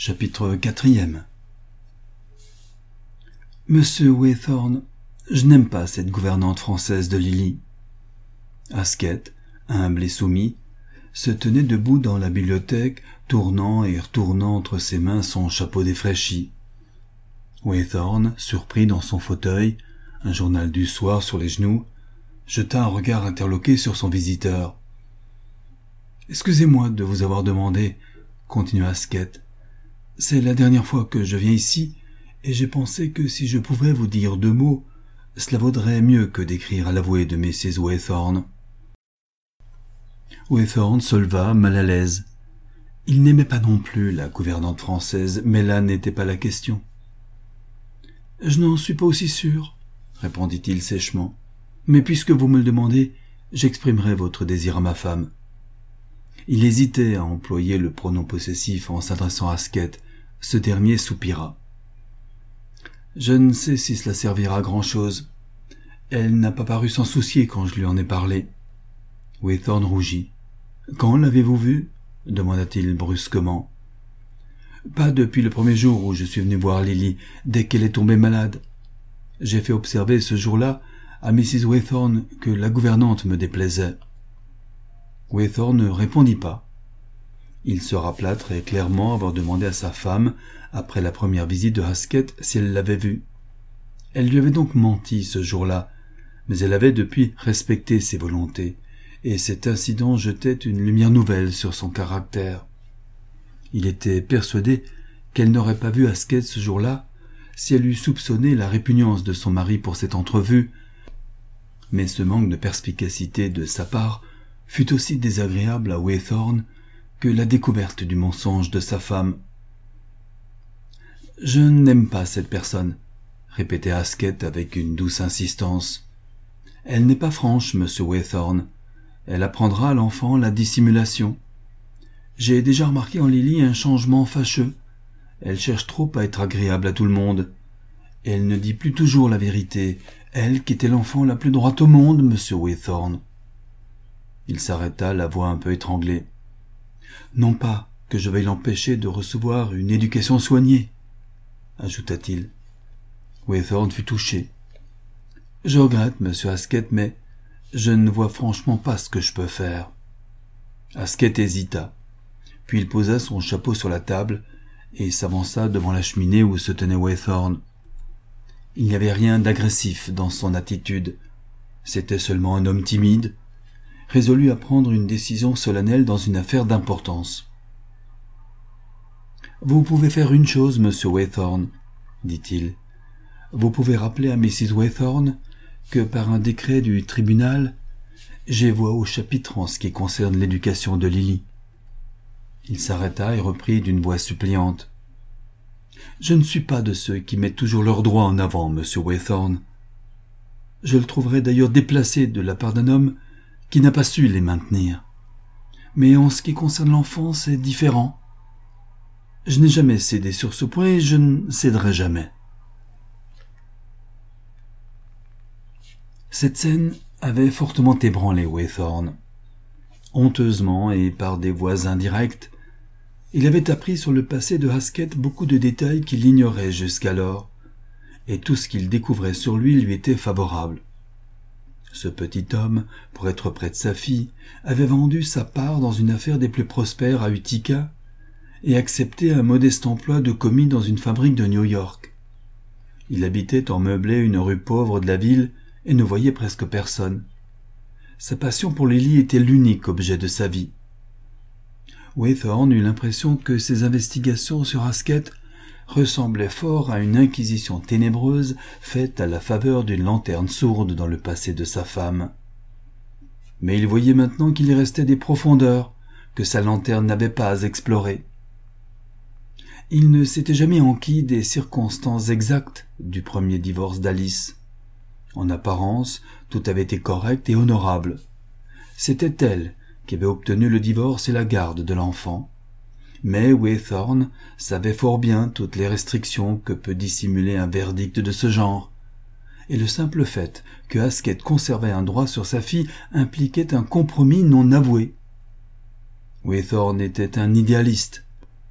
Chapitre 4. Monsieur Waythorn, je n'aime pas cette gouvernante française de Lily. Asquette, humble et soumis, se tenait debout dans la bibliothèque, tournant et retournant entre ses mains son chapeau défraîchi. Waythorn, surpris dans son fauteuil, un journal du soir sur les genoux, jeta un regard interloqué sur son visiteur. « Excusez-moi de vous avoir demandé, » continua Asquette. « C'est la dernière fois que je viens ici, et j'ai pensé que si je pouvais vous dire 2 mots, cela vaudrait mieux que d'écrire à l'avoué de Mrs. Waythorn. » Waythorn se leva, mal à l'aise. Il n'aimait pas non plus la gouvernante française, mais là n'était pas la question. « Je n'en suis pas aussi sûr, » répondit-il sèchement. « Mais puisque vous me le demandez, j'exprimerai votre désir à ma femme. » Il hésitait à employer le pronom possessif en s'adressant à Asquette. Ce dernier soupira. « Je ne sais si cela servira à grand-chose. Elle n'a pas paru s'en soucier quand je lui en ai parlé. » Waythorn rougit. « Quand l'avez-vous vue » demanda-t-il brusquement. « Pas depuis le premier jour où je suis venu voir Lily, dès qu'elle est tombée malade. J'ai fait observer ce jour-là à Mrs. Waythorn que la gouvernante me déplaisait. » Waythorn ne répondit pas. Il se rappela très clairement avoir demandé à sa femme, après la première visite de Asquette, si elle l'avait vue. Elle lui avait donc menti ce jour-là, mais elle avait depuis respecté ses volontés, et cet incident jetait une lumière nouvelle sur son caractère. Il était persuadé qu'elle n'aurait pas vu Asquette ce jour-là si elle eût soupçonné la répugnance de son mari pour cette entrevue, mais ce manque de perspicacité de sa part fut aussi désagréable à Waythorn que la découverte du mensonge de sa femme. « Je n'aime pas cette personne, » répétait Asquette avec une douce insistance. « Elle n'est pas franche, monsieur Waythorn. Elle apprendra à l'enfant la dissimulation. J'ai déjà remarqué en Lily un changement fâcheux. Elle cherche trop à être agréable à tout le monde. Elle ne dit plus toujours la vérité, elle qui était l'enfant la plus droite au monde, monsieur Waythorn. » Il s'arrêta, la voix un peu étranglée. « Non pas que je veuille l'empêcher de recevoir une éducation soignée, » ajouta-t-il. Waythorn fut touché. « Je regrette, monsieur Asquette, mais je ne vois franchement pas ce que je peux faire. » Asquette hésita, puis il posa son chapeau sur la table et s'avança devant la cheminée où se tenait Waythorn. Il n'y avait rien d'agressif dans son attitude. C'était seulement un homme timide, résolu à prendre une décision solennelle dans une affaire d'importance. « Vous pouvez faire une chose, monsieur Waythorn, » dit-il. « Vous pouvez rappeler à Mrs. Waythorn que par un décret du tribunal, j'ai voix au chapitre en ce qui concerne l'éducation de Lily. » Il s'arrêta et reprit d'une voix suppliante. « Je ne suis pas de ceux qui mettent toujours leurs droits en avant, monsieur Waythorn. Je le trouverais d'ailleurs déplacé de la part d'un homme qui n'a pas su les maintenir. Mais en ce qui concerne l'enfant, c'est différent. Je n'ai jamais cédé sur ce point et je ne céderai jamais. » Cette scène avait fortement ébranlé Waythorn. Honteusement et par des voies indirectes, il avait appris sur le passé de Asquette beaucoup de détails qu'il ignorait jusqu'alors, et tout ce qu'il découvrait sur lui était favorable. Ce petit homme, pour être près de sa fille, avait vendu sa part dans une affaire des plus prospères à Utica et accepté un modeste emploi de commis dans une fabrique de New York. Il habitait en meublé une rue pauvre de la ville et ne voyait presque personne. Sa passion pour Lily était l'unique objet de sa vie. Waythorn eut l'impression que ses investigations sur Asquette ressemblait fort à une inquisition ténébreuse faite à la faveur d'une lanterne sourde dans le passé de sa femme. Mais il voyait maintenant qu'il y restait des profondeurs que sa lanterne n'avait pas explorées. Il ne s'était jamais enquis des circonstances exactes du premier divorce d'Alice. En apparence, tout avait été correct et honorable. C'était elle qui avait obtenu le divorce et la garde de l'enfant. Mais Waythorn savait fort bien toutes les restrictions que peut dissimuler un verdict de ce genre, et le simple fait que Asquette conservait un droit sur sa fille impliquait un compromis non avoué. Waythorn était un idéaliste.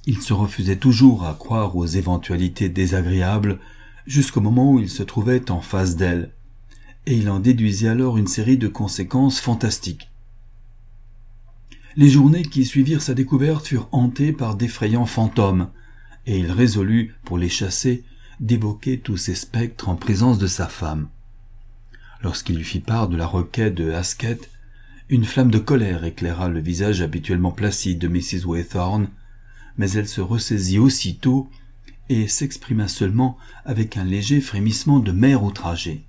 Il se refusait toujours à croire aux éventualités désagréables jusqu'au moment où il se trouvait en face d'elle, et il en déduisait alors une série de conséquences fantastiques. Les journées qui suivirent sa découverte furent hantées par d'effrayants fantômes, et il résolut, pour les chasser, d'évoquer tous ces spectres en présence de sa femme. Lorsqu'il lui fit part de la requête de Haskett, une flamme de colère éclaira le visage habituellement placide de Mrs. Waythorn, mais elle se ressaisit aussitôt et s'exprima seulement avec un léger frémissement de mère outragée.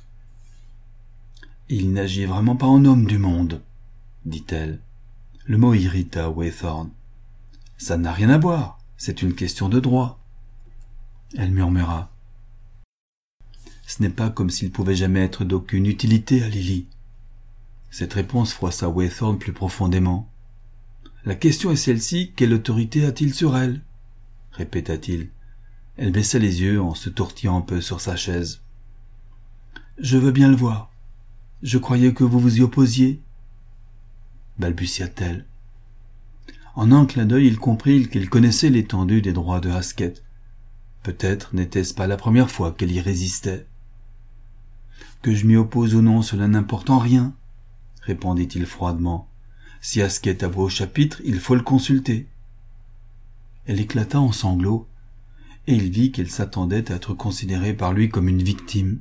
« Il n'agit vraiment pas en homme du monde, » dit-elle. Le mot irrita Waythorn. « Ça n'a rien à voir, c'est une question de droit. » Elle murmura. « Ce n'est pas comme s'il pouvait jamais être d'aucune utilité à Lily. » Cette réponse froissa Waythorn plus profondément. « La question est celle-ci, quelle autorité a-t-il sur elle ?» répéta-t-il. Elle baissa les yeux en se tortillant un peu sur sa chaise. « Je veux bien le voir. Je croyais que vous vous y opposiez. » balbutia-t-elle. En un clin d'œil, il comprit qu'il connaissait l'étendue des droits de Haskett. Peut-être n'était-ce pas la première fois qu'elle y résistait. « Que je m'y oppose ou non, cela n'importe en rien, » répondit-il froidement. « Si Haskett avoue au chapitre, il faut le consulter. » Elle éclata en sanglots, et il vit qu'elle s'attendait à être considérée par lui comme une victime.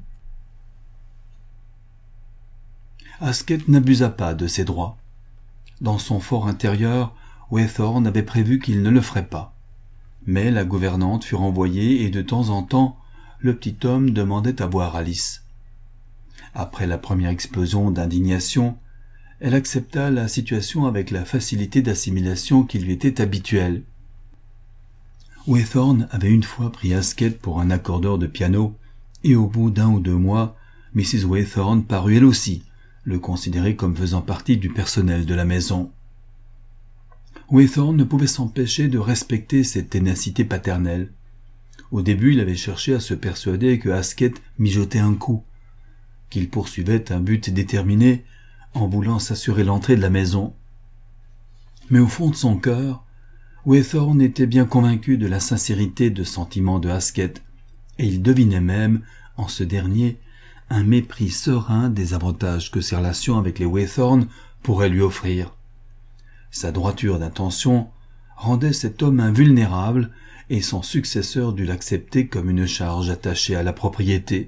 Haskett n'abusa pas de ses droits. Dans son fort intérieur, Waythorn avait prévu qu'il ne le ferait pas. Mais la gouvernante fut renvoyée et de temps en temps, le petit homme demandait à voir Alice. Après la première explosion d'indignation, elle accepta la situation avec la facilité d'assimilation qui lui était habituelle. Waythorn avait une fois pris Haskett pour un accordeur de piano, et au bout d'1 ou 2 mois, Mrs. Waythorn parut elle aussi le considérer comme faisant partie du personnel de la maison. Waythorn ne pouvait s'empêcher de respecter cette ténacité paternelle. Au début, il avait cherché à se persuader que Haskett mijotait un coup, qu'il poursuivait un but déterminé en voulant s'assurer l'entrée de la maison. Mais au fond de son cœur, Waythorn était bien convaincu de la sincérité de sentiments de Haskett, et il devinait même, en ce dernier, un mépris serein des avantages que ses relations avec les Waythorn pourraient lui offrir. Sa droiture d'intention rendait cet homme invulnérable, et son successeur dut l'accepter comme une charge attachée à la propriété.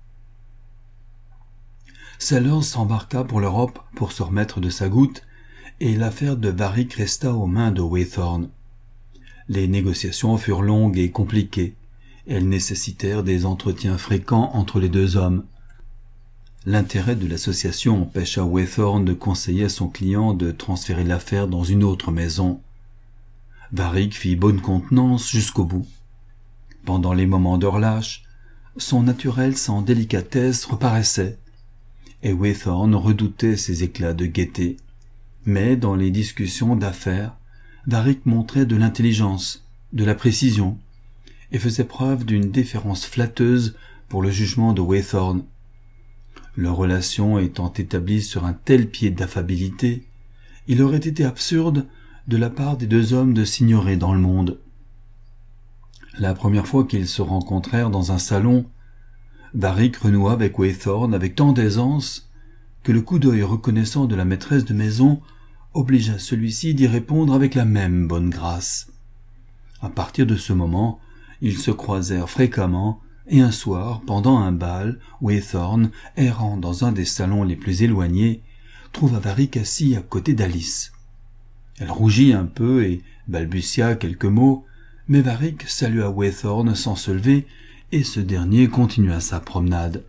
Sellers s'embarqua pour l'Europe pour se remettre de sa goutte, et l'affaire de Varick resta aux mains de Waythorn. Les négociations furent longues et compliquées. Elles nécessitèrent des entretiens fréquents entre les deux hommes. L'intérêt de l'association empêcha Waythorn de conseiller à son client de transférer l'affaire dans une autre maison. Varick fit bonne contenance jusqu'au bout. Pendant les moments de relâche, son naturel sans délicatesse reparaissait, et Waythorn redoutait ses éclats de gaieté. Mais dans les discussions d'affaires, Varick montrait de l'intelligence, de la précision, et faisait preuve d'une déférence flatteuse pour le jugement de Waythorn. Leur relation étant établie sur un tel pied d'affabilité, il aurait été absurde de la part des deux hommes de s'ignorer dans le monde. La première fois qu'ils se rencontrèrent dans un salon, Varick renoua avec Waythorn avec tant d'aisance que le coup d'œil reconnaissant de la maîtresse de maison obligea celui-ci d'y répondre avec la même bonne grâce. À partir de ce moment, ils se croisèrent fréquemment, et un soir, pendant un bal, Waythorn, errant dans un des salons les plus éloignés, trouva Varick assis à côté d'Alice. Elle rougit un peu et balbutia quelques mots, mais Varick salua Waythorn sans se lever, et ce dernier continua sa promenade.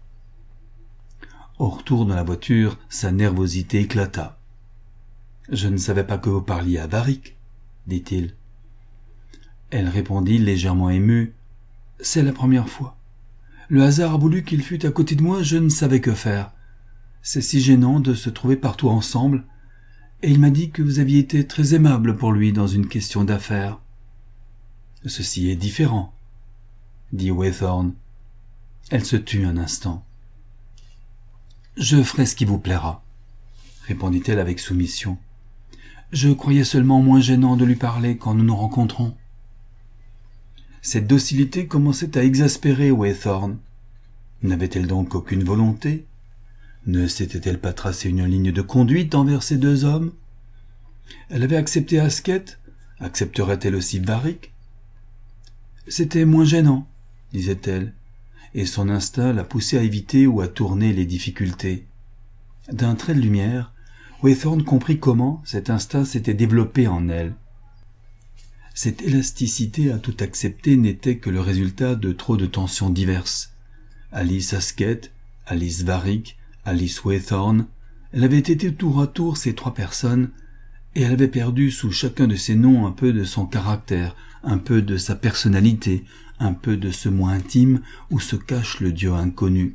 Au retour dans la voiture, sa nervosité éclata. « Je ne savais pas que vous parliez à Varick, » dit-il. Elle répondit légèrement émue. « C'est la première fois. Le hasard a voulu qu'il fût à côté de moi, je ne savais que faire. C'est si gênant de se trouver partout ensemble, et il m'a dit que vous aviez été très aimable pour lui dans une question d'affaires. »« Ceci est différent, » dit Waythorn. Elle se tut un instant. « Je ferai ce qui vous plaira, » répondit-elle avec soumission. « Je croyais seulement moins gênant de lui parler quand nous nous rencontrons. Cette docilité commençait à exaspérer Waythorn. N'avait-elle donc aucune volonté? Ne s'était-elle pas tracé une ligne de conduite envers ces deux hommes? Elle avait accepté Asquette, accepterait-elle aussi Varick? C'était moins gênant, disait-elle, et son instinct la poussait à éviter ou à tourner les difficultés. D'un trait de lumière, Waythorn comprit comment cet instinct s'était développé en elle. Cette élasticité à tout accepter n'était que le résultat de trop de tensions diverses. Alice Asquette, Alice Varick, Alice Waythorn, elle avait été tour à tour ces trois personnes, et elle avait perdu sous chacun de ces noms un peu de son caractère, un peu de sa personnalité, un peu de ce moi intime où se cache le Dieu inconnu.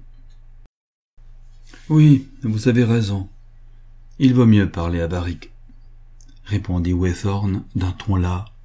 Oui, vous avez raison. Il vaut mieux parler à Varick, répondit Waythorn d'un ton las